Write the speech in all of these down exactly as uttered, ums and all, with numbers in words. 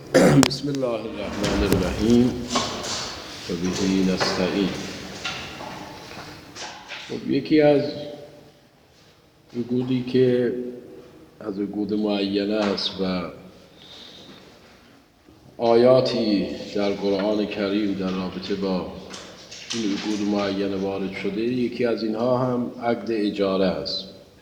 بسم الله الرحمن الرحیم و به نستعین. خب یکی از وجودی که از وجود معینه است و آیاتی در قرآن کریم در رابطه با این وجود معینه وارد شده، یکی از اینها هم عقد اجاره است.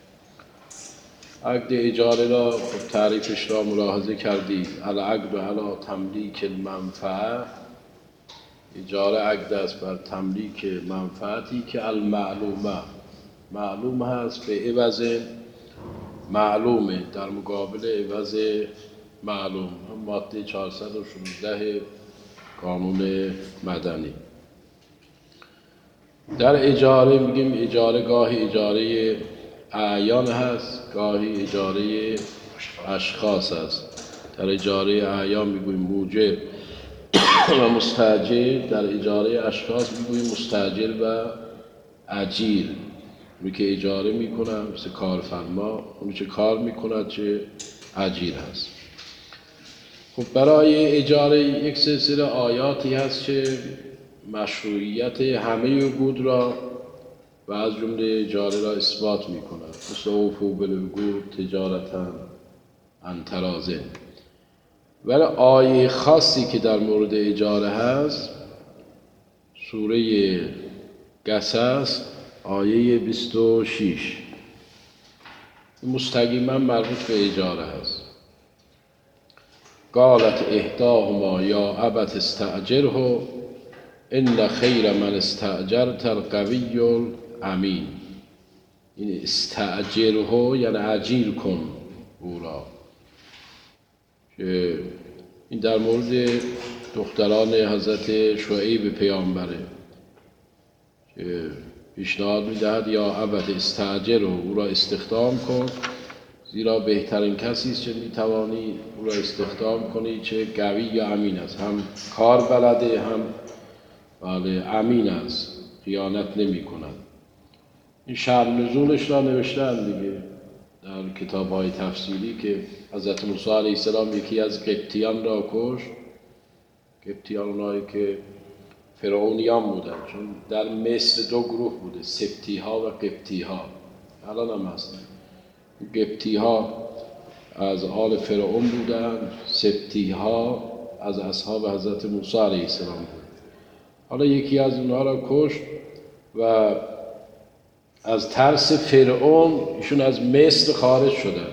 عقد اجاره را خب تعریفش را ملاحظه کردید. العقد علی تملیک المنفعه، اجاره عقد است بر تملیک منفعتی که المعلومه معلوم هست به عوض معلومه، در مقابل عوض معلوم، هم ماده چهارصد و شانزده قانون مدنی. در اجاره میگیم اجاره گاهی اجاره اعیان هست، گاهی اجاره اشخاص هست. در اجاره اعیان میگویم موجب و مستاجر، در اجاره اشخاص میگویم مستاجر و اجیر. اونی که اجاره میکنن مثل کارفرما، اونی که کار میکند چه اجیر هست. خب برای اجاره یک سلسله آیاتی هست که مشروعیت همه وجود را و از جمله اجاره را اثبات میکند. مثل اوفوا بالعقود تجارتا عن تراض. ولی آیه خاصی که در مورد اجاره هست سوره قصص آیه بیست و شش، مستقیما مربوط به اجاره هست. قالت احداهما یا ابت استاجره ان خیر من استاجرت القوی الامین. این استاجره یعنی اجیر کن او را. این در مورد دختران حضرت شعیب پیامبره که پیشنهاد میدهد یا ابت استاجره، او را استخدام کن، زیرا بهترین کسی است که میتوانی او را استخدام کنی چه قوی یا امین است، هم کار بلده هم بله امین است، خیانت نمی کند. این شأن نزولش را نوشتن دیگه در کتاب های تفسیری که حضرت موسی علیه السلام یکی از قبطیان را کشت. قبطیان اونایی که فرعونیان بودن، چون در مصر دو گروه بوده، سبطی ها و قبطی ها، الان هم هستن. قبطی ها از آل فرعون بودن، سبطی ها از اصحاب حضرت موسی علیه السلام بود. حالا یکی از اونها را کشت و از ترس فرعون ایشون از مصر خارج شدن،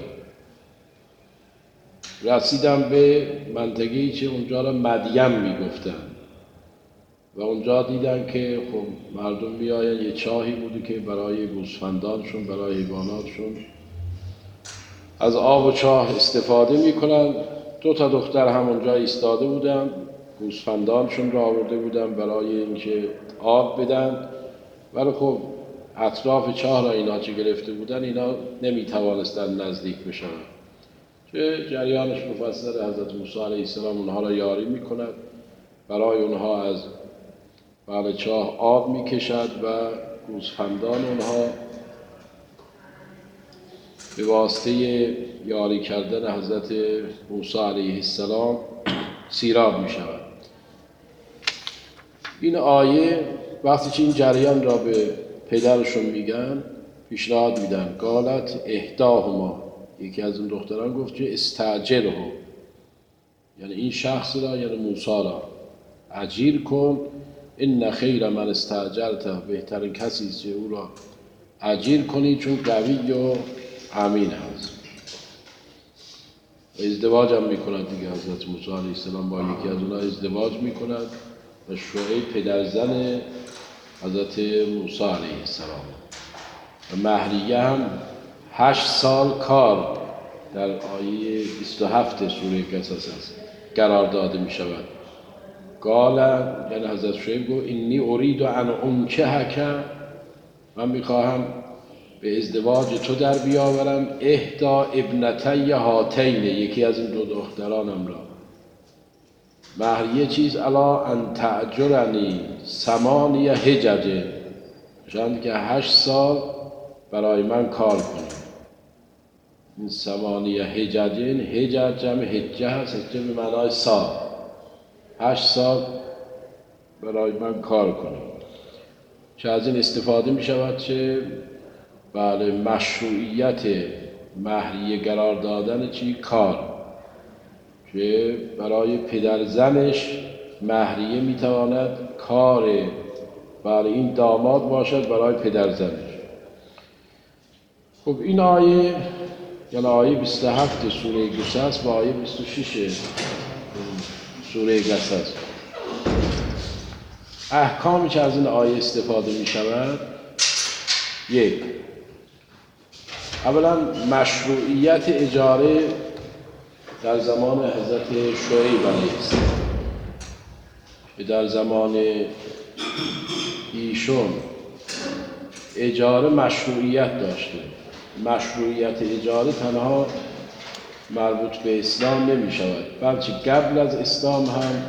رسیدن به منطقه‌ای که اونجا را مدین میگفتن و اونجا دیدن که خب مردم میآیند، یه چاهی بوده که برای گوسفندانشون، برای حیواناتشون از آب و چاه استفاده میکنن. دو تا دختر هم اونجا ایستاده بودن، گوسفندانشون را آورده بودن برای اینکه آب بدن، ولی خب اطراف چاه را اینا چه گرفته بودن، اینا نمیتوانستن نزدیک بشن. چه جریانش مفصل، حضرت موسی علیه السلام اونها را یاری میکند، برای اونها از بر چاه آب میکشد و گوسفندان اونها به واسطه یاری کردن حضرت موسی علیه السلام سیراب میشود. این آیه وقتی که این جریان را به پدرشون میگن، پیشنهاد میدن. قالت احداهما، یکی از اون دختران گفت که استاجره، یعنی این شخص را، یعنی موسی را اجیر کن. ان خیر من استاجرت، بهترین کسی است که او را اجیر کنی چون قوی و امین هست. ازدواج هم میکند دیگه، حضرت موسی علیه السلام با یکی از اونها ازدواج میکند و شعیب پدرزن حضرت موسی علیه السلام. و مهریه هم هشت سال کار در آیه بیست و هفت سوره قصص است قرار داده می شود. قال، یعنی حضرت شعیب گفت انی ارید ان انکحک، من میخواهم به ازدواج تو در بیاورم احدا ابنتی هاتین، یکی از این دو دخترانم را. مهریه چیز الا ان تأجرنی ثمانی حجج، چند که هشت سال برای من کار کنی. این ثمانیه حججین، حجج جمع حجه هست، حجه به معنای سال، هشت سال برای من کار کنید. چه از این استفاده می شود چه بله مشروعیت مهریه قرار دادن چی کار، که برای پدر زنش مهریه می تواند کار برای این داماد باشد برای پدر زنش. خب این آیه یعنی آیه بیست و هفت سوره قصص و آیه بیست و شش سوره قصص، احکامی که از این آیه استفاده می شود: یک، اولا مشروعیت اجاره در زمان حضرت شعیب علیه السلام، که در زمان ایشون اجاره مشروعیت داشته. مشروعیت اجاره تنها مربوط به اسلام نمی شود، بلکه قبل از اسلام هم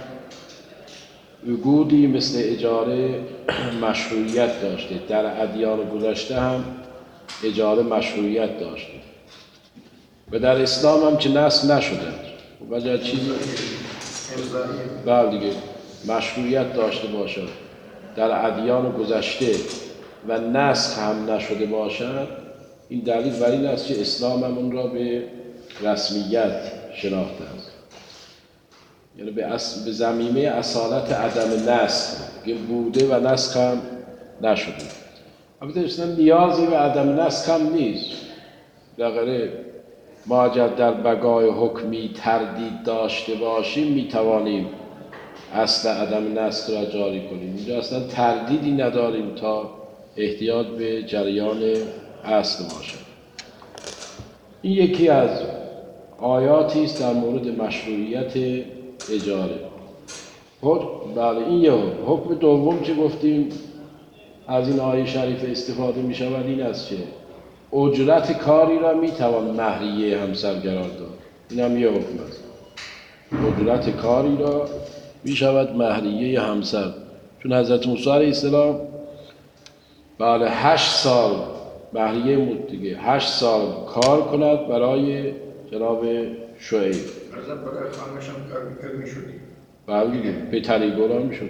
عقودی مثل اجاره مشروعیت داشته. در ادیان گذشته هم اجاره مشروعیت داشته و در اسلام هم که نسخ نشده. وجه چیزی بله دیگه مشروعیت داشته باشد در ادیان گذشته و نسخ هم نشده باشد، این دلیل بر این است که اسلام هم اون را به رسمیت شناخته است، یعنی به, اص... به ضمیمه اصالت عدم نسخ که بوده و نسخ هم نشده. البته اصلا نیازی به عدم نسخ هم نیست. در ما اگر در بقای حکمی تردید داشته باشیم می توانیم اصل عدم نسخ را جاری کنیم. اینجا اصلا تردیدی نداریم تا احتیاج به جریان اصل باشد. این یکی از آیاتی است در مورد مشروعیت اجاره. بله این یه حکم دوم که گفتیم از این آیه شریف استفاده می شود این است که اجرت کاری را می توان مهریه همسر قرار داد. این هم یه حکم است. اجرت کاری را می شود مهریه همسر، چون حضرت موسی علیه السلام بله هشت سال مهریه بود دیگه، هشت سال کار کند برای جناب شعیب. ازم برای خانمش هم کار میکرد میشودی؟ بله دیگه پتری گولا میشد.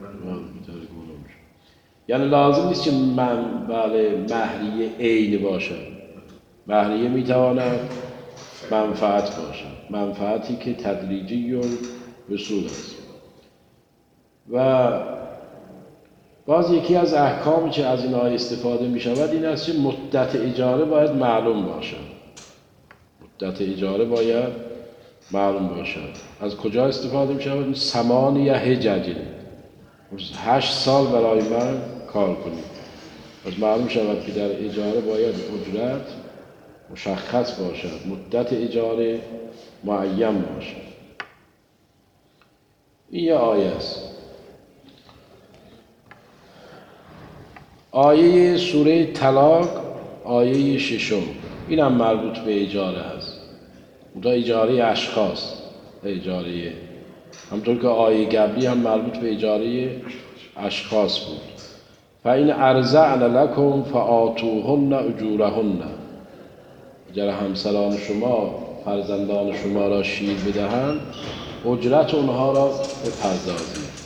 یعنی لازم نیست که من بله مهریه عین باشد. مهریه میتواند منفعت باشد، منفعتی که تدریجی و رسول است. و باز یکی از احکامی که از این آیه استفاده می شود این است که مدت اجاره باید معلوم باشد. مدت اجاره باید معلوم باشد. از کجا استفاده می شود؟ ثمانیه حجج، هشت سال برای من کار کنید. از معلوم شود که در اجاره باید اجرت مشخص باشد، مدت اجاره معین باشد. این یه آیه است. آیه سوره طلاق آیه ششم، این هم مربوط به اجاره است. اونجا اجاره اشخاص، اجاره همطور که آیه قبلی هم مربوط به اجاره اشخاص بود. فَإِنْ أَرْضَعْنَ لَكُمْ فَآتُوهُنَّ أُجُورَهُنَّ، اگر همسران شما فرزندان شما را شیر بدهند اجرت اونها را بپردازید.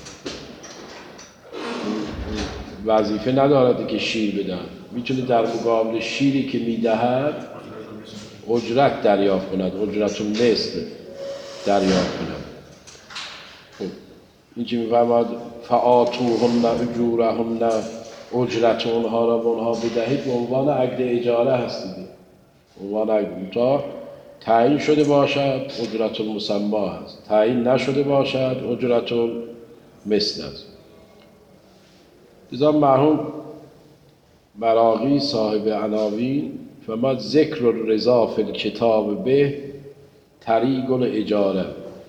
وظیفه ندارد که شیر بدن، میتونه در مقابل شیری که میدهد اجرت دریافت کند، اجرت مثل دریافت کند. خب این که میفرماد فآتوهن اجورهن، اجرت اونها را به اونها بدهید، به عنوان عقد اجاره هست دیگه. عنوان عقد تا تعیین شده باشد اجرت المسمی هست، تعیین نشده باشد اجرت مثل است. لذا مرحوم مراغی صاحب عناوین فما ذکر الرضا فی الکتاب به طریق الاجاره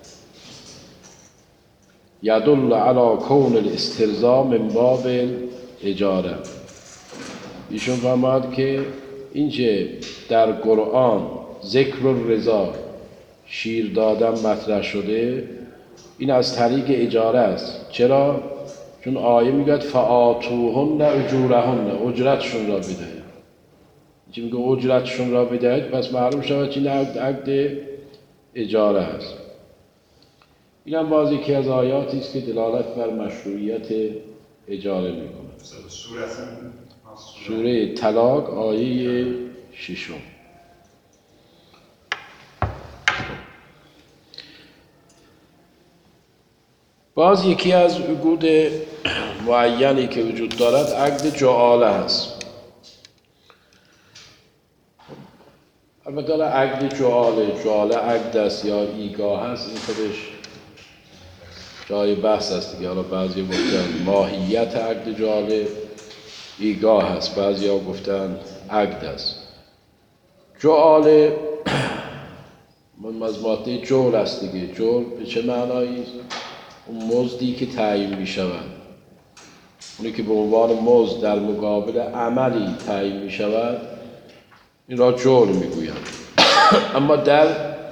یدل علی کون الاسترضاء من باب اجاره. ایشون فرمود که اینجا در قرآن ذکر الرضا، شیر دادن مطرح شده، این از طریق اجاره است. چرا؟ چون آیه میگه فآتوهن اجورهن، اجرتشون را بدهید. که میگه اجرتشون را بدهید، پس معلوم شود که این عقد عقد اجاره است. این هم باز یکی از آیاتی است که دلالت بر مشروعیت اجاره میکنه. سوره طلاق آیه ششم. باز یکی از عقود معینی که وجود دارد عقد جعاله است. البته عقد جعاله جعاله عقد است یا ایگاه است، این خودش جای بحث است دیگه. حالا بعضی گفتن ماهیت عقد جعاله ایگاه است، بعضی ها گفتن عقد است. جعاله از ماده جول است دیگه. جول به چه معنایی است؟ اون مزدی که تعیین می شود، اونی که به عنوان مزد در مقابل عملی تعیین می شود، این را جول می گویند. اما در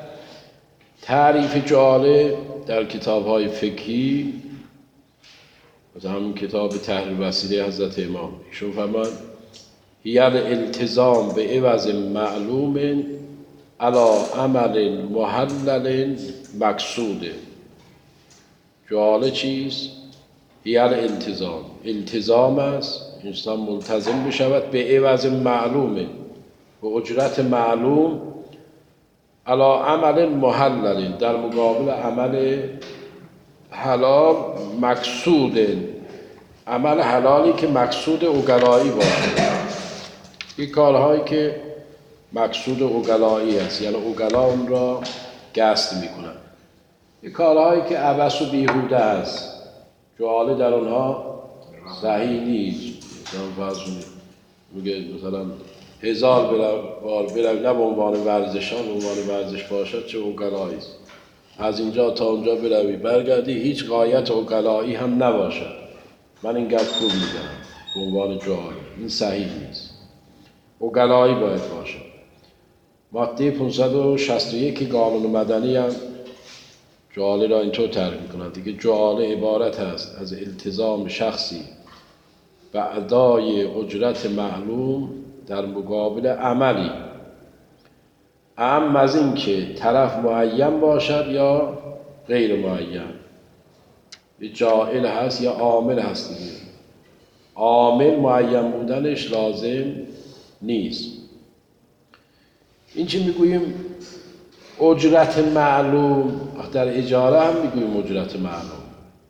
تعریف جعاله در کتاب‌های فقهی، مثلا همون کتاب تحریر وسیله حضرت امام، ایشون فرمان هی الالتزام به عوض معلوم علی عمل محلل مقصود. جعاله چیست؟ هی الالتزام، التزام است، انسان ملتزم بشود به عوض معلوم، به اجرت معلوم، علی عمل محلل، در مقابل عمل حلال مقصود، عمل حلالی که مقصود عقلایی باشه. این کارهایی که مقصود عقلایی است، یعنی عقلا اون را قصد میکنن. این کارهایی که عبث و بیهوده است، جعاله در اونها صحیح نیست. مثلا میگه مثلا هزار بار بروی، نه به عنوان ورزشان، به عنوان ورزش باشد چه عقلایی است. از اینجا تا اونجا بروی برگردی، هیچ غایت عقلایی هم نباشد، من این گپ خوب میگم به عنوان جعاله. این صحیح نیست، عقلایی باید باشد. ماده پانصد و شصت و یک قانون مدنی هم جعاله را اینطور تعریف می‌کند دیگه. جعاله عبارت است از التزام شخصی و ادای اجرت معلوم در مقابل عملی، اهم از این که طرف معین باشد یا غیر معین. جاعل هست یا عامل هست دیگه. عامل معین بودنش لازم نیست. این چی میگوییم؟ اجرت معلوم. در اجاره هم میگوییم اجرت معلوم.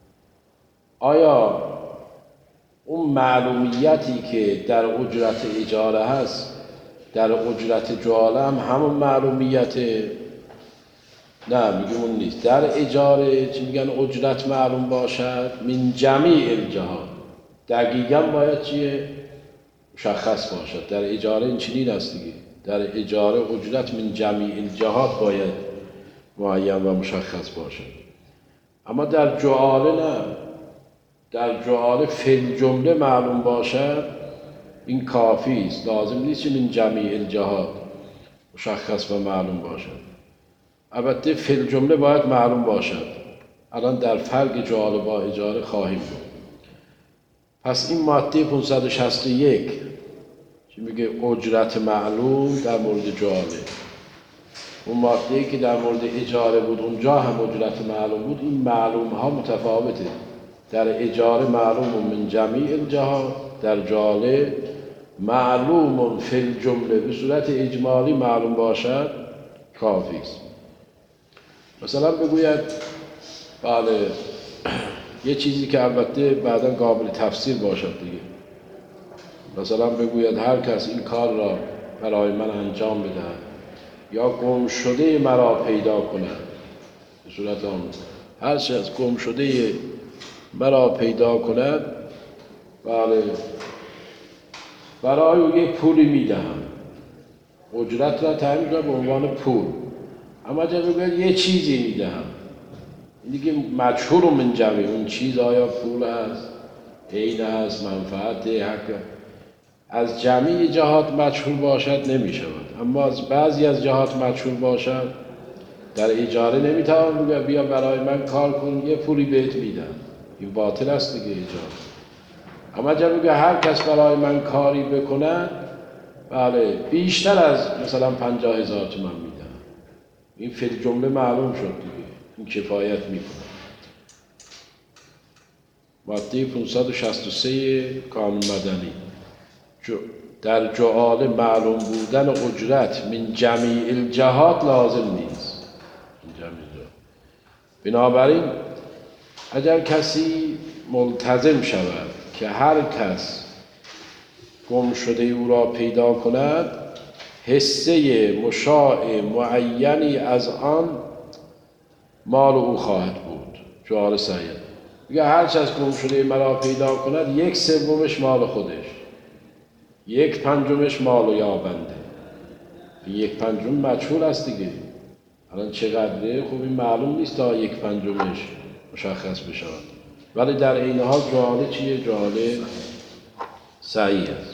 آیا اون معلومیتی که در اجرت اجاره هست در اجرت جعاله هم همون معلومیته؟ نه، میگیم اون نیست. در اجاره چی میگن؟ اجرت معلوم باشد من جمیع الجهات، دقیقاً باید چیه؟ مشخص باشد. در اجاره این چنین است دیگه. در اجاره اجرت من جمیع الجهات باید معین و مشخص باشد. اما در جعاله نه. در جعاله فی جمله معلوم باشد، این کافی است. لازم نیست که من جمیع الجهات مشخص و معلوم باشد. البته فی الجمله باید معلوم باشد. الان در فرق جعاله با اجاره خواهیم بود. پس این ماده پانصد و شصت و یک که میگه اجرت معلوم در مورد جعاله، اون ماده‌ای که در مورد اجاره بود اونجا هم اجرت معلوم بود، این معلوم ها متفاوته. در اجاره معلوم من جمیع الجهات، در جعاله معلوم فی الجمله، به صورت اجمالی معلوم باشد کافی است. مثلا بگوید بله یه چیزی که البته بعداً قابل تفسیر باشد دیگه، مثلا بگوید هر کس این کار را برای من انجام بدهد یا گم شده مرا پیدا کند، به صورت آن هر چه از گم شده مرا پیدا کند، بله برای او یک پولی میدهم. اجرت را تعیین کنم به عنوان پول. اما جا بگوید یه چیزی میدهم، این دیگه مجهول من جمعی. اون چیز آیا پول هست، عین هست، منفعت، حق، از جمعی جهات مجهول باشد نمی شود. اما از بعضی از جهات مجهول باشد. در اجاره نمیتوان بگه بیا برای من کار کن یه پولی بهت میدم، این باطل است دیگه اجاره. اما جا بگه هر کس برای من کاری بکند، بله بیشتر از مثلا پنجاه هزار تومان میدن. این فی جمله معلوم شد دیگه، این کفایت میکنه. ماده پانصد و شصت و سه قانون مدنی در جعاله معلوم بودن اجرت من جمیع الجهات لازم نیست. بنابراین اگر کسی ملتزم شود که هر کس گم شده او را پیدا کند، حصه مشاع معینی از آن مال او خواهد بود. جعاله سید میگه هر کس گم شده مرا پیدا کند، یک سومش مال خودش، یک پنجمش مال و یابنده. یک پنجم مجهول است دیگه، الان چقدره خب این معلوم نیست تا یک پنجمش مشخص بشود، ولی در این حال جعاله چیه؟ جعاله صحیح است.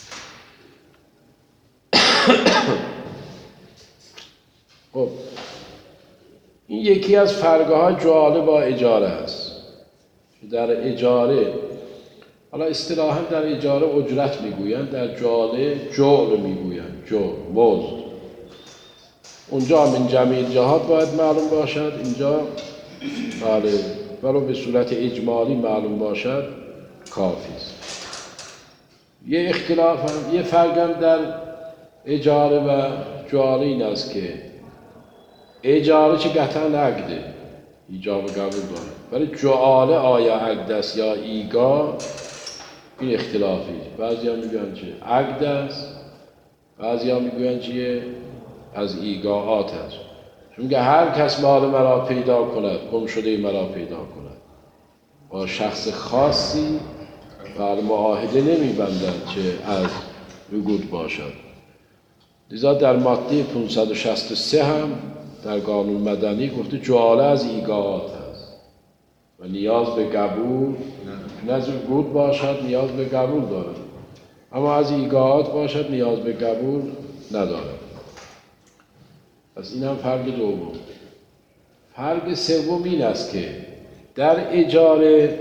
خب این یکی از فرق‌های های جعاله با اجاره است. در اجاره، حالا اصطلاحاً در اجاره اجرت میگویند، در جعاله جعل میگویند، جعل، مزد. اونجا من جمیع جهات باید معلوم باشد، اینجا بله ولو به صورت اجمالی معلوم باشد کافی است. یه اختلاف هم، یه فرق هم در اجاره و جعاله این است که اجاره چه قطعاً عقده، ایجاب و قبول داره، ولی جعاله آیا عقد است یا ایگا، این اختلافی. بعضی هم میگن چه عقد است، بعضی هم میگن چیه از ایگاعات است. چون میگه هر کس مال مرا پیدا کند، گم شده مرا پیدا کند، با شخص خاصی بر معاهده نمیبندند چه از وجود باشد. لذا در ماده پانصد و شصت و سه هم در قانون مدنی گفته جعاله از ایگاعات است و نیاز به قبول نظر وجود باشد، نیاز به قبول دارد، اما از ایگاعات باشد نیاز به قبول ندارد. پس این هم فرق دوم. فرق سوم این است که در اجاره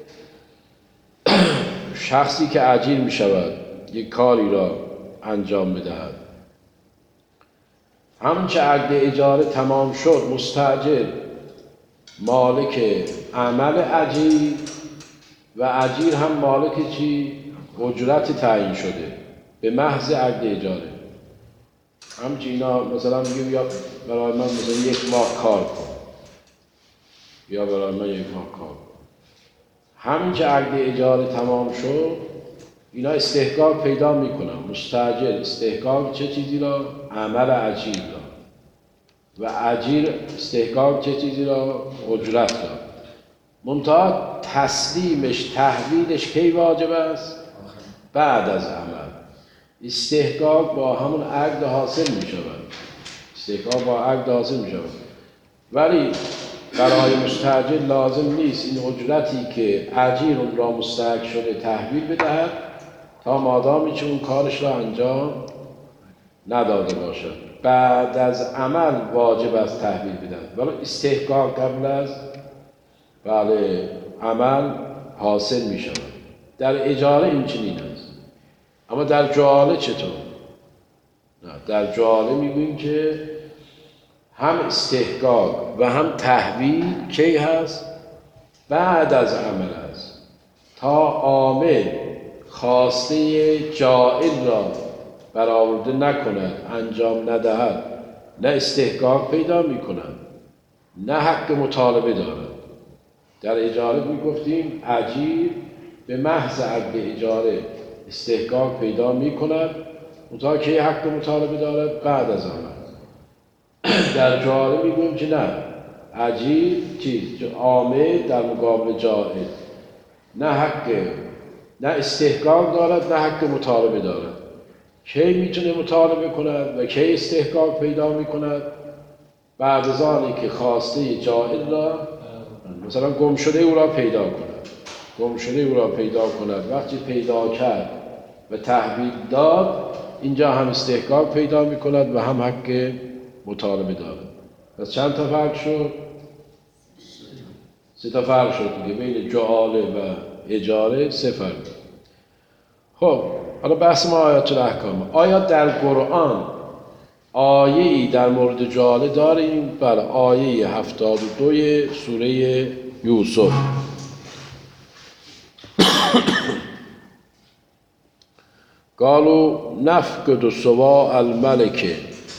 شخصی که اجیر می شود یک کاری را انجام بدهد، همچه عقد اجاره تمام شد مستاجر مالک عمل اجیر و اجیر هم مالک چی؟ اجرت تعیین شده به محض عقد اجاره. همچه اینا مثلا میگیم یا برای من مثلا یک ماه کار کن، یا برای من یک ماه کار کن. همچه عقد اجاره تمام شد اینا استحقاق پیدا میکنن. مستاجر استحقاق چه چیزی را؟ عمل اجیر را، و اجیر استحقاق چه چیزی را؟ اجرت را. منتها تسلیمش، تحویلش کی واجب است؟ بعد از عمل. استحقاق با همون عقد حاصل می شود، استحقاق با عقد حاصل می شود، ولی برای مستاجر لازم نیست این اجرتی که اجیر اون را مستحق شده تحویل بدهد تا مادامی که اون کارش را انجام نداده باشد. بعد از عمل واجب است تحویل بدهد، ولی استحقاق قبل از بله عمل حاصل می شود. در اجاره این چنین است. اما در جعاله چطور؟ نه، در جعاله میگوییم که هم استحقاق و هم تحویل کی هست؟ بعد از عمل است، تا عامل خواسته جائل را برآورده نکند، انجام ندهد، نه استحقاق پیدا میکند نه حق مطالبه دارد. در اجاره میگفتیم اجیر به محض عقد اجاره استحقاق پیدا میکند، منتها که حق مطالبه دارد بعد از عمل. در جعاله میگویم که نه، اجیر چیز عامل در مقابل جائل نه حق، نه استحقاق دارد نه حق مطالبه دارد. کی میتونه مطالبه کند و کی استحقاق پیدا میکند؟ بعد از آنی که خواسته جائل را، مثلا گم شده او را پیدا کند، گم شده او را پیدا کند، وقتی پیدا کرد و تحویل داد، اینجا هم استحقاق پیدا میکند و هم حق مطالبه دارد. پس چند تا فرق شد؟ سه تا فرق شد دیگه بین جعاله و اجاره، سه فرق. خب حالا بحث ما آیات الاحکام. آیا در قرآن آیه‌ای در مورد جاله داریم؟ بله، آیه هفتاد و دو سوره یوسف. قالوا نفقد صواع الملك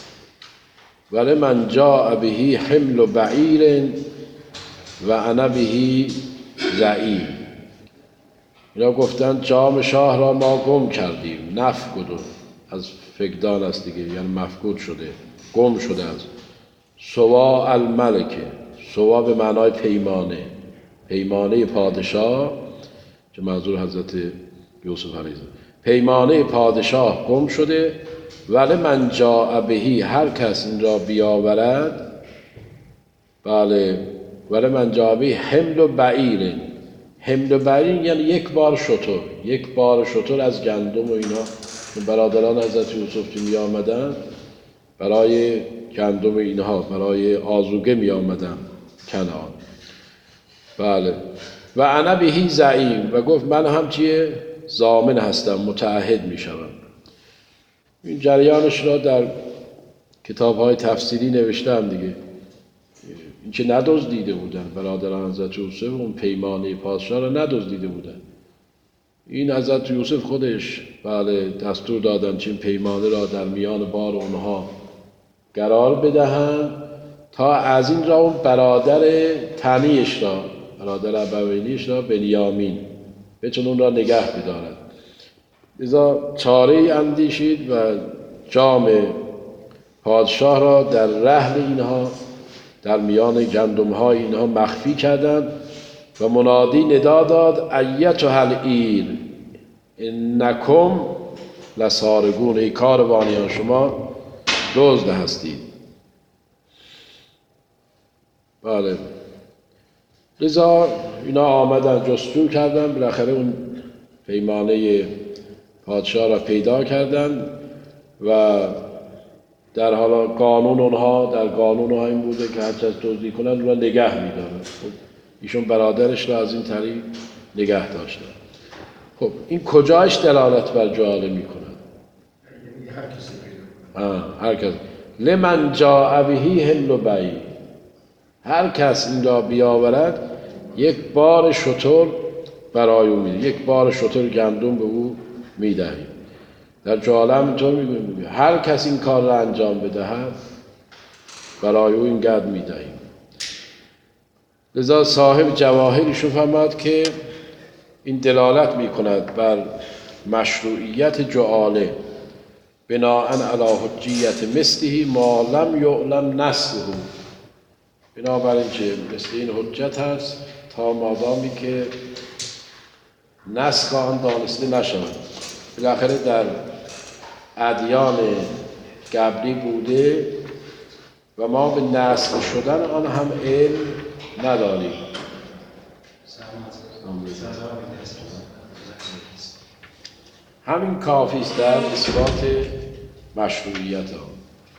ولمن جاء به حمل بعیر و انا به زعیم. اینا گفتن جام شاه را ما گم کردیم. نفقد از فقدان است دیگه، یعنی مفقود شده، گم شده است. صواع الملک، صواع به معنای پیمانه، پیمانه پادشاه که منظور حضرت یوسف علیه السلام، پیمانه پادشاه گم شده. ولی من جاء بهی، هر کس این را بیاورد. بله، ولی من جاء بهی حمل و بعیر. حمل و بعیر یعنی یک بار شتر، یک بار شتر از گندم و اینا. برادران حضرت یوسف که می آمدن برای گندم اینها، برای آذوقه می آمدن کنعان. بله، و انا بهی زعیم، و گفت من هم چیه؟ ضامن هستم، متعهد می شوم. این جریانش را در کتاب‌های تفسیری نوشتم دیگه. این که ندزدیده بودن برادران حضرت یوسف، اون پیمانه پادشاه را ندزدیده بودن. این حضرت یوسف خودش بله دستور دادن چین پیمانه را در میان بار اونها قرار بدهند تا از این را اون برادر تنیش را، برادر ابوینیش را، بنیامین، بتون اون را نگه بدارد. لذا چاره اندیشید و جام پادشاه را در رحل اینها، در میان گندم‌های اینها مخفی کردند و منادی ندا داد ایتها العیر انکم لسارقون، ای کاروانیان شما دزد هستید. بله، لذا اینا آمدن جستجو کردن، بالاخره اون پیمانه پادشاه را پیدا کردن و در حالا قانون اونها، در قانون اونها این بوده که هرچه از دزدی کنن اون را نگه می‌دارن. خب ایشون برادرش را از این طریق نگه داشتن. خب این کجایش دلالت بر جاله می‌کنه؟ هر کسی پیدا آه، هر کس. لمن جاء بهی حمل بعیر، هر کس این را بیاورد یک بار شتر برای او میده، یک بار شتر گندم به او میدهیم. در جاله هم اینطور میگویم هر کس این کار را انجام بدهد برای او این قدر میدهیم. لذا صاحب جواهرشون فرماد که این دلالت میکند بر مشروعیت جعاله بناءً علی حجیت مثله ما لم یعلم نسله، بنابراین که مثل این حجت هست تا مادامی که نسخ آن دانسته نشود. بالاخره در ادیان قبلی بوده و ما به نسخ شدن آن هم علم نداریم. همین کافی است در اثبات مشروعیت آن.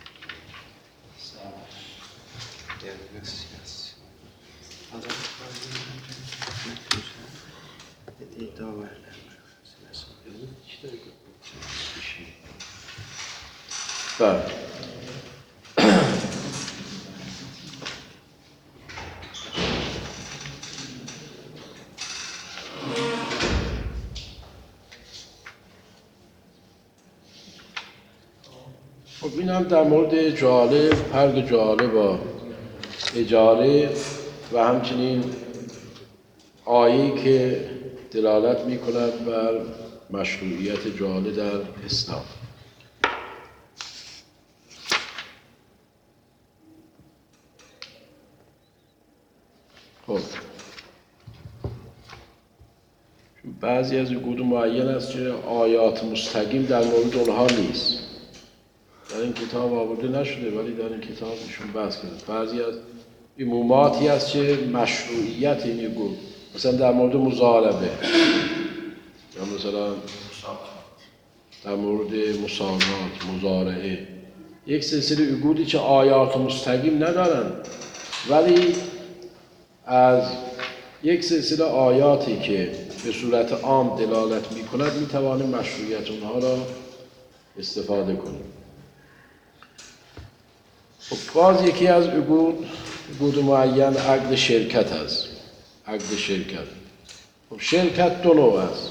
بله. خب این هم در مورد جاله، فرق جاله با اجاره و همچنین آیه‌ای که دلالت می کند بر مشروعیت جاله در اسلام. خب بعضی از عقود معین است که آیات مستقیم در مورد اونها نیست، در این کتاب آورده نشده ولی در این کتاب ایشون بحث کرده. بعضی از عموماتی است که مشروعیت این عقود، مثلا در مورد مضاربه یا مثلا در مورد مسامات، مضارعه، یک سلسله عقودی که آیات مستقیم ندارن ولی از یک سلسله آیاتی که به صورت عام دلالت می کند می توانیم مشروعیت اونها را استفاده کنیم. خب باز یکی از عقود عقود معین عقد شرکت است. عقد شرکت. خب شرکت دو نوع است.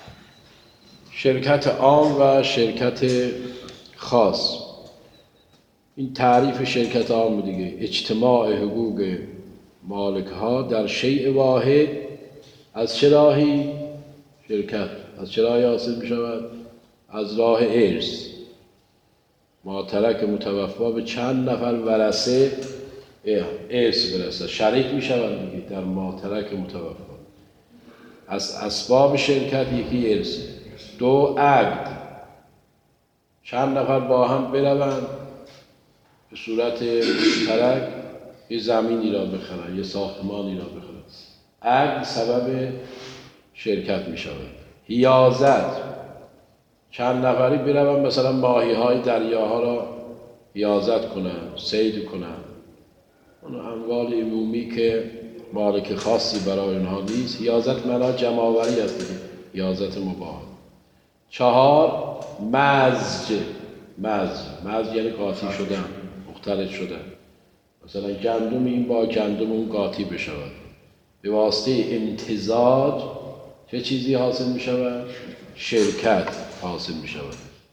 شرکت عام و شرکت خاص. این تعریف شرکت عام دیگه، اجتماع حقوق مالک ها در شیء واحد از چه راهی؟ شرکت. از چه راهی حاصل می شود؟ از راه ارث. ماترک متوفا به چند نفر ورثه ارث برسد، شریک می شود دیگه در ماترک متوفا. از اسباب شرکت یکی ارث، دو عقد، چند نفر با هم بروند به صورت مشترک یه زمینی را بخرن، یه ساختمانی را بخرن. عقد سبب شرکت می شود. حیازت، چند نفری بروند مثلا ماهی های دریاها را حیازت کنند، صید کنند. اون اموال عمومی که مالک خاصی برای اونها نیست. حیازت معنا جمع‌آوری است دیگه، حیازت مباح. چهار مزج. مزج مزج یعنی قاطی شدن، مختلط شدن. مثلا گندم این با گندم اون قاطی بشود. به واسطه امتزاج چه چیزی حاصل می شود؟ شرکت حاصل می شود.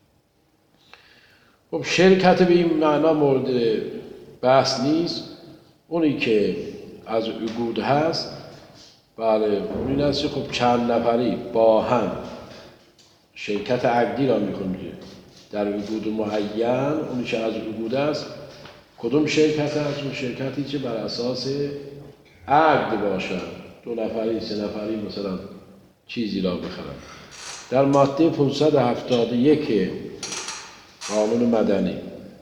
خب شرکت به این معنا مورد بحث نیست. اونی که از عقود هست بله این است که خب چند نفری با هم شرکت عقدی را میکنه در عقود معین. اونی که از عقود است کدوم شرکت است؟ اون شرکتی که بر اساس عقد باشد، دو نفری سه نفری مثلا چیزی را بخرن. در ماده پانصد و هفتاد و یک قانون مدنی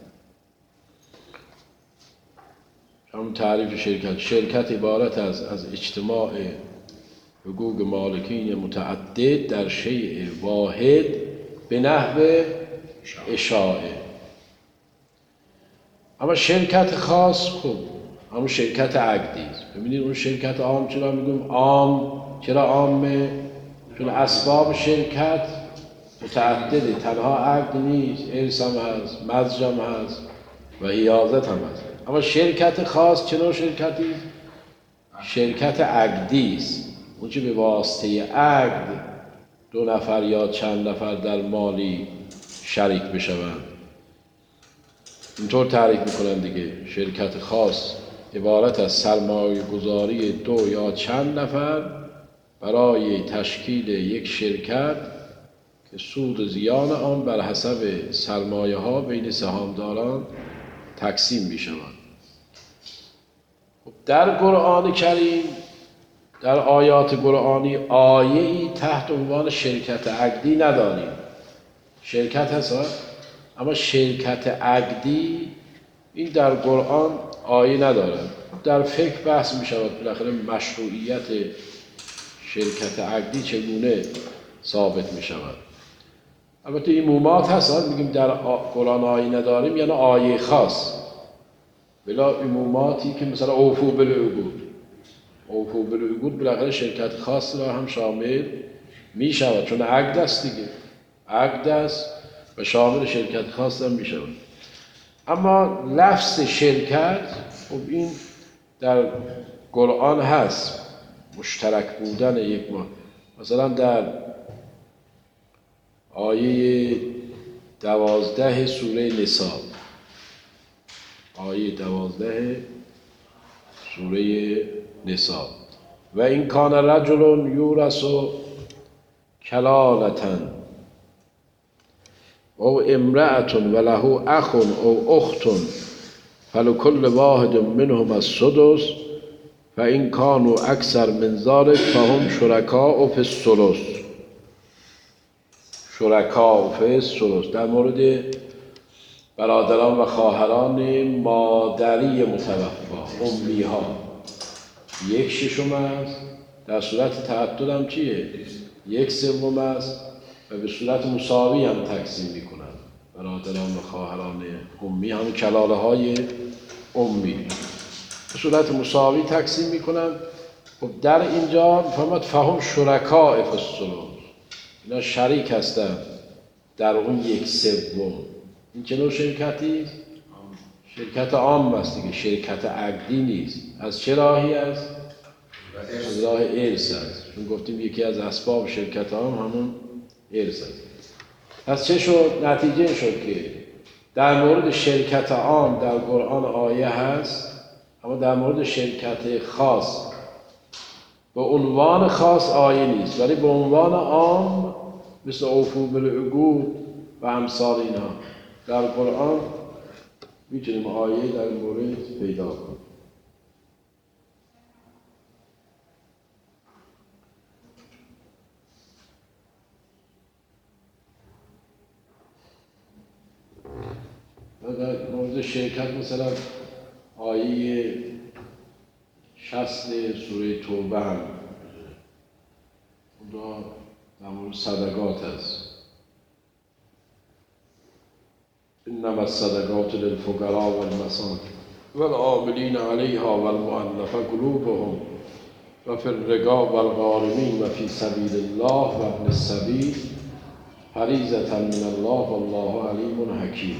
هم تعریف شرکت. شرکت عبارت است از اجتماع حقوق مالکین متعدد در شیء واحد به نحو اشاعه. اما شرکت خاص خب همون شرکت عقدی است. ببینید اون شرکت عام چرا میگم عام؟ چرا عامه؟ چون اسباب شرکت متعدده، تنها عقد نیست، ارث هم هست، مزج هم هست و حیازت هم هست. اما شرکت خاص چه نوع شرکتی؟ شرکت عقدی است. اون چه به واسطه عقد دو نفر یا چند نفر در مالی شریک بشوند. اینطور تعریف میکنن دیگه. شرکت خاص عبارت از سرمایه گذاری دو یا چند نفر برای تشکیل یک شرکت که سود و زیان آن بر حسب سرمایه ها بین سهامداران تقسیم می شود. در قرآن کریم در آیات قرآنی آیه‌ای تحت عنوان شرکت عقدی نداریم. شرکت هست اما شرکت عقدی این در قرآن آیه ندارد. در فقه بحث می شود بالاخره مشروعیت شرکت عقدی چگونه ثابت می شود. البته این عمومات هست، میگیم در قرآن آیه نداریم یعنی آیه خاص، بلا عموماتی که مثلا اوفو بالعقود. اوفو بالعقود بالاخره شرکت خاص را هم شامل می شود چون عقد است دیگه، عقد است و شامل شرکت خاص هم می شود. اما لفظ شرکت خب این در قرآن هست، مشترک بودن یک ما. مثلا در آیه دوازده سوره نساء، آیه دوازده سوره نساء و این کان رجل یورث کلالة او امرأة وله اخ او اخت فلکل واحد منهم السدس فإن كانوا اکثر من ذلك فهم شرکاء فی الثلث. شرکاء فی الثلث در مورد برادران و خواهران مادری متوفا، امی ها، یک ششم است. در صورت تعدد هم چیه؟ یک سوم است و به صورت مساوی هم تقسیم میکنن برادران و خواهران امی، هم کلاله های امی به صورت مساوی تقسیم میکنن. خب در اینجا فهمت فهم شرکاء فی الثلث، اینا شریک هستن در اون یک سوم. این چه نوع شرکتی؟ شرکت عام است دیگه، شرکت عقدی نیست. از چه راهی است؟ از راه ارث است. چون گفتیم یکی از اسباب شرکت عام همون ارث است. پس چه شد؟ نتیجه شد که در مورد شرکت عام در قرآن آیه هست، اما در مورد شرکت خاص به عنوان خاص آیه نیست، ولی به عنوان عام مثل اوفوا بالعقود و امثال اینا در قرآن میتونیم آیه در این مورد پیدا کنیم. در مورد شرکت مثلا آیه شصت سوره توبه هم اونجا در مورد صدقات هست. انما الصدقات للفقراء والمساکین والعاملین علیها والمؤلفة قلوبهم و فی الرقاب والغارمین و فی سبیل الله و ابن السبیل فریضة من الله والله علیم حکیم.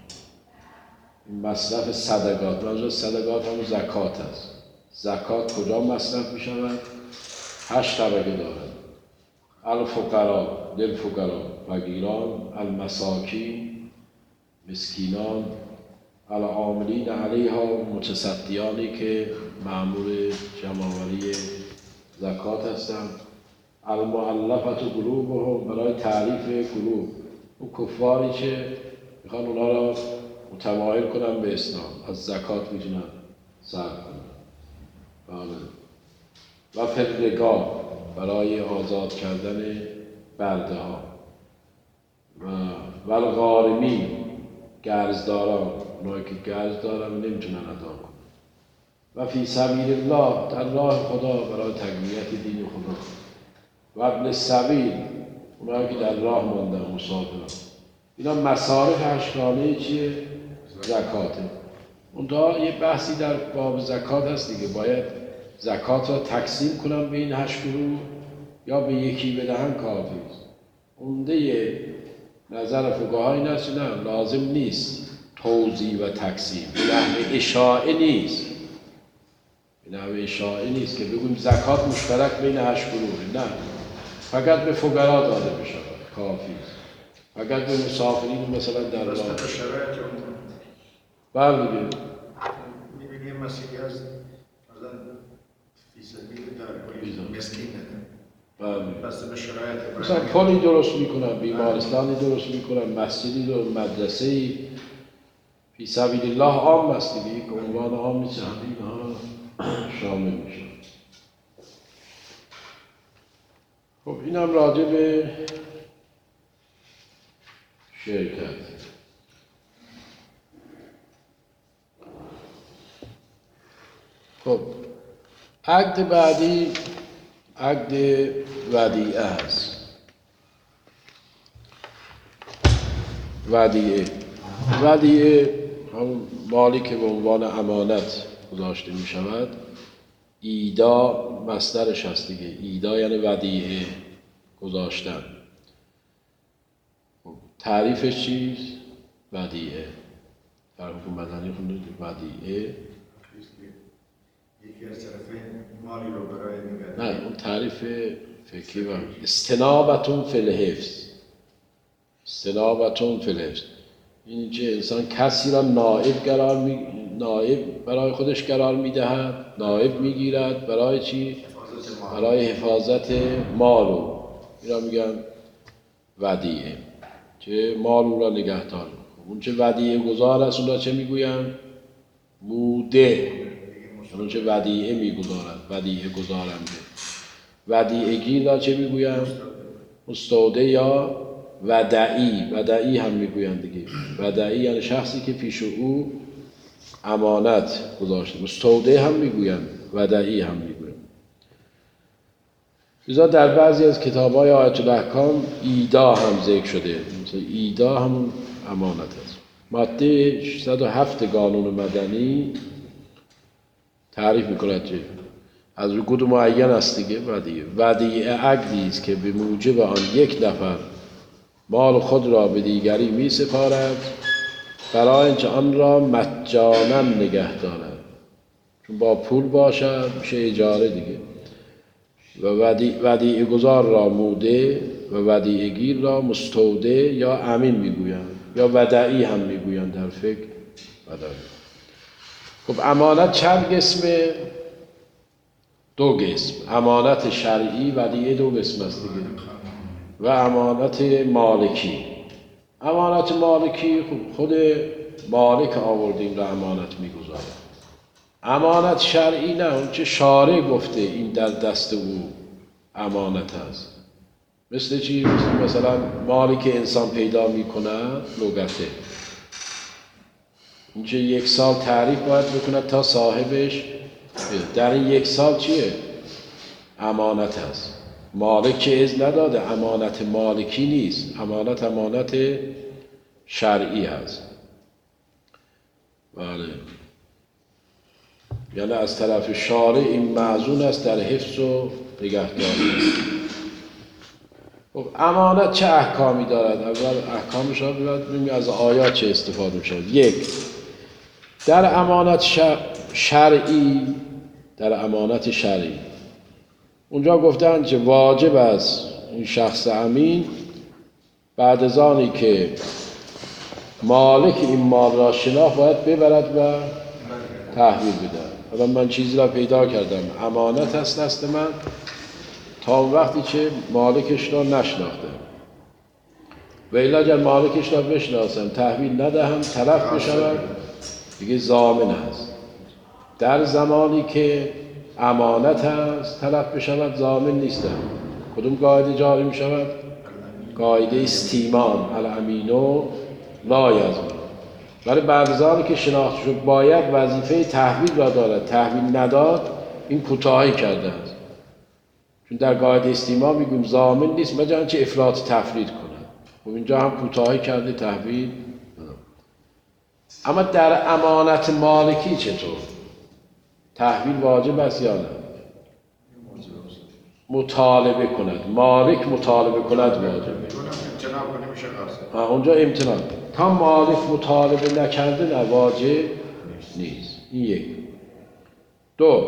مصرف صدقات، منظور صدقات هم زکات است. زکات کجا مصرف می شود؟ هشت طبقه دارد: الفقراء للفقراء فقیران، المساکین مسکینان، العاملین علیها متصدیانی که مأمور جمع‌آوری زکات هستند، المؤلفة قلوبهم برای تعریف قلوب، اون کفاری که میخوان اونا را متمایل کنن به اسلام از زکات میتونن صرف کنن. بله. و فی الرقاب برای آزاد کردن برده ها و والغارمین قرضداران، اونایی که قرض دارن و نمیتونن ادا کنن. و فی سبیل الله در راه خدا برای تقویت دین خدا. و ابن السبیل اونایی که در راه ماندن مسافران. اینا مصارف اشکاله چیه؟ زکاته. اونجا یه بحثی در باب زکات هست دیگه، باید زکات را تقسیم کنن به این هشت گروه یا به یکی بدهن کافی است. عمده نظر فقها این است نه، لازم نیست توزیع و تقسیم، به نحو اشاعه نیست، به نحو اشاعه نیست که بگویم زکات مشترک بین هشت گروه، نه، فقط به فقرا داده بشود کافی است، فقط به مسافرین مثلا در راه. بله دیگه می‌بینیم مسیحی هست مثلا فی سبیل داره مسکین بله. بس به شرایط مثلا پلی درست میکنن، بیمارستانی درست میکنن، مسجدی درست، مدرسه‌ای فی سبیل الله عام است دیگه، یک عنوان عام نیست، اینها شامل میشه. خب اینم راجع به شرکت. خب عقد بعدی عقد ودیعه هست. ودیعه ودیعه همون مالی که به عنوان امانت گذاشته می شود. ایدا مصدرش هست دیگه، ایدا یعنی ودیعه گذاشتن. تعریفش چیست؟ ودیعه در حکم مدنی خوندید ودیعه یکی از طرفین مالی رو برای نگهداری. نه اون تعریف فقهی و استنابتون فی الحفظ، استنابتون فی الحفظ، این که انسان کسی را نائب قرار می نائب برای خودش قرار میدهد، نائب میگیرد برای چی؟ برای حفاظت مال او، این را میگن ودیعه، که مال او را نگهدار. اون چه ودیعه گذار است اون را چه میگویند؟ موده. اون چه ودیعه میگذارد، ودیعه گذارنده. ودیعه گیر را چه میگویند؟ مستودع یا ودعی. ودعی هم میگویند دیگه. ودعی یعنی شخصی که پیش او امانت گذاشته. مستودع هم میگویند، ودعی هم میگویند. لذا در بعضی از کتاب‌های آیت الاحکام ایدا هم ذکر شده. مثلا ایدا همون امانت است. ماده ششصد و هفت قانون مدنی تعریف میکند که از رکود معین است دیگه. ودیعه ودیعه عقدی است که به موجب آن یک نفر مال خود را به دیگری می سپارد برای اینکه آن را مجانا نگه دارد، چون با پول باشد میشه اجاره دیگه. و ودیعه گذار را موده و ودیعه گیر را مستودع یا امین میگویند یا ودعی هم میگویند در فقه ودعی. خب امانت چند قسمه؟ دو قسم. امانت شرعی ودیعه دو قسم است دیگه و امانت مالکی. امانت مالکی خب خود مالک آوردیم را امانت میگذاره. امانت شرعی نه، اون چه شارع گفته این در دست او امانت است. مثل چی؟ مثل مثلا مالی که انسان پیدا میکنه لغته، این چه یک سال تعریف باید بکنه تا صاحبش در این یک سال چیه؟ امانت است. مالک که اذن نداده، امانت مالکی نیست، امانت امانت شرعی هست. بله، یعنی از طرف شارع این معزون است در حفظ و نگهداری. خب امانت چه احکامی دارد؟ اول احکامش را ببینیم از آیات چه استفاده می‌شود. یک، در امانت شرعی، در امانت شرعی اونجا گفتن که واجب است این شخص امین بعد از آنی که مالک این مال را شناخت باید ببرد و تحویل بده. حالا من چیزی را پیدا کردم امانت است دست من تا وقتی که مالکش را نشناخته، و الا اگر مالکش را بشناسم تحویل ندهم تلف بشود دیگه ضامن است. در زمانی که امانت است تلف بشود ضامن نیستم. کدوم قاعده جاری می شود؟ قاعده استیمان الامینو لا یضمن. برای بعد از آنی که شناخته شد باید وظیفه تحویل را دارد، تحویل نداد این کوتاهی کرده است. چون در قاعده استیمان میگویم ضامن نیست مگر اینکه افراط تفرید کنه. خب اینجا هم کوتاهی کرده تحویل. اما در امانت مالکی چطور؟ تحویل واجب است یا نه؟ مطالبه کند، مالک مطالبه کند واجب. امتناع کنه میشه قاصد. اونجا امتناع. تا مالک مطالبه نکرده نه واجب نیست. این یک. دو،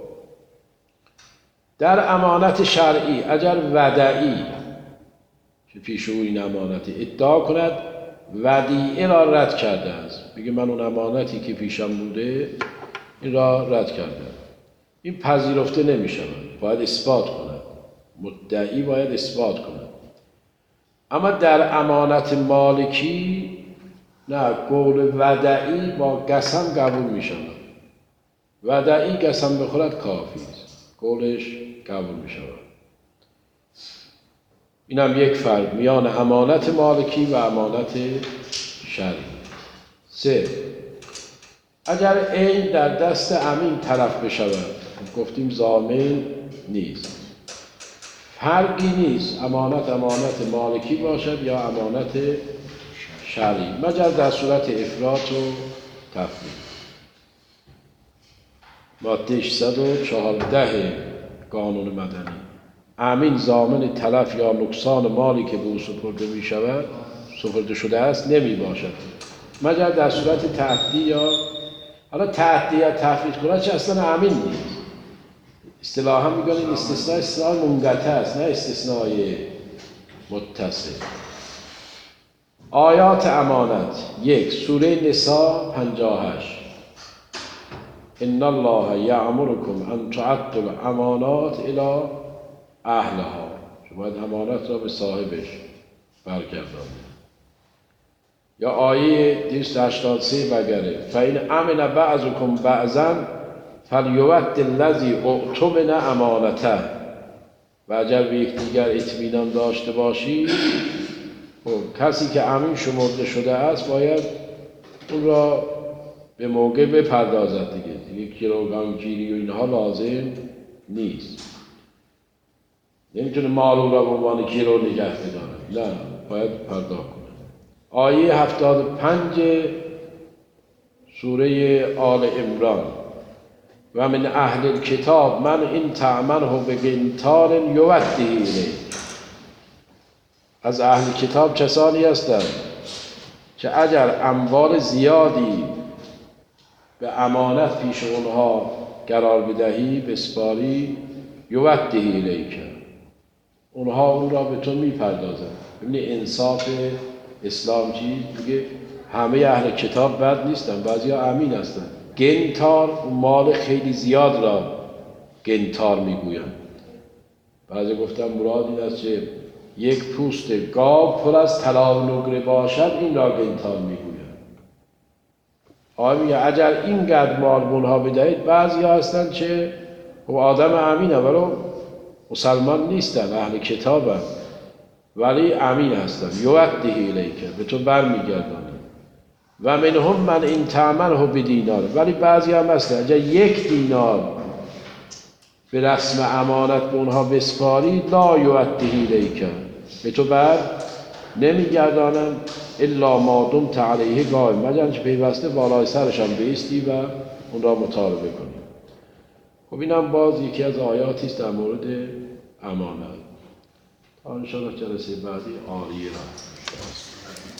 در امانت شرعی اگر ودعی که پیش او این امانت ادعا کند ودیعه را رد کرده است، بگه من اون امانتی که پیشم بوده این را رد کرده، این پذیرفته نمی شود، باید اثبات کند. مدعی باید اثبات کند. اما در امانت مالکی نه، قول ودعی با قسم قبول می شود. ودعی قسم بخورد کافی است، قولش قبول می شود. این هم یک فرق میان امانت مالکی و امانت شرعی. سه، اگر عین در دست امین تلف بشود گفتیم ضامن نیست. فرقی نیست امانت امانت مالکی باشد یا امانت شرعی مگر در صورت افراط و تفرید. ماده شصت و چهارده قانون مدنی، امین ضامن تلف یا نقصان مالی که به او سپرده می شود سپرده شده است نمی باشد مگر در صورت تعدی یا حالا تعدی یا تفرید کنند چه اصلا امین نیست. اصطلاحا میگن این استثناء استثناء منقطع است نه استثنای متصل. آیات امانت. یک، سوره نساء پنجاه و هشت، ان الله یأمرکم ان تعدوا الامانات الی اهلها، شما باید امانت را به صاحبش برگردانید. یا آیه دویست و هشتاد و سه وگره فإن امن بعضکم بعضا فلیؤد الذی اؤتمن امانته، و اگر به یکدیگر اطمینان داشته باشید خب کسی که امین شمرده شده است باید اون را به موقع بپردازد دیگه. دیگه گروگانگیری و اینها لازم نیست. نمیتونه مال او را به عنوان گرو نگه بداره، نه، باید پرداخت کنه. آیه هفتاد و پنج سوره آل عمران و من اهل الکتاب من این تعمنه به قنطار یودی الیک. از اهل کتاب کسانی هستند که اگر اموال زیادی به امانت پیش اونها قرار بدهی، بسپاری، یودی الیک، اونها اون را به تو میپردازند. ببینید انصاف اسلام چیز میگه، همه اهل کتاب بد نیستن، بعضی ها امین هستن. قنطار مال خیلی زیاد را قنطار میگویند. بعضی گفتن مراد این است که یک پوست گاو پر از طلا و نقره باشد، این را قنطار میگویند. آقا میگه اگر اینقدر مال اونها بدهید، بعضی ها هستن که و آدم امینه ولو مسلمان نیستن، اهل کتابن ولی امین هستن، یودی الیک، به تو برمیگردانه. و منهم من این تعمنه به دینار، ولی بعضی هم هستن اگر یک دینار به رسم امانت به اونها بسپاری، لا یودی الیک، به تو بر نمیگردانن الا ما دمت علیه قائم، مگر اینکه پیوسته بالای سرشان بایستی و اون را مطالبه کنی. خب اینم باز یکی از آیاتی است در مورد امانت. تا انشاءالله جلسه بعدی آریه را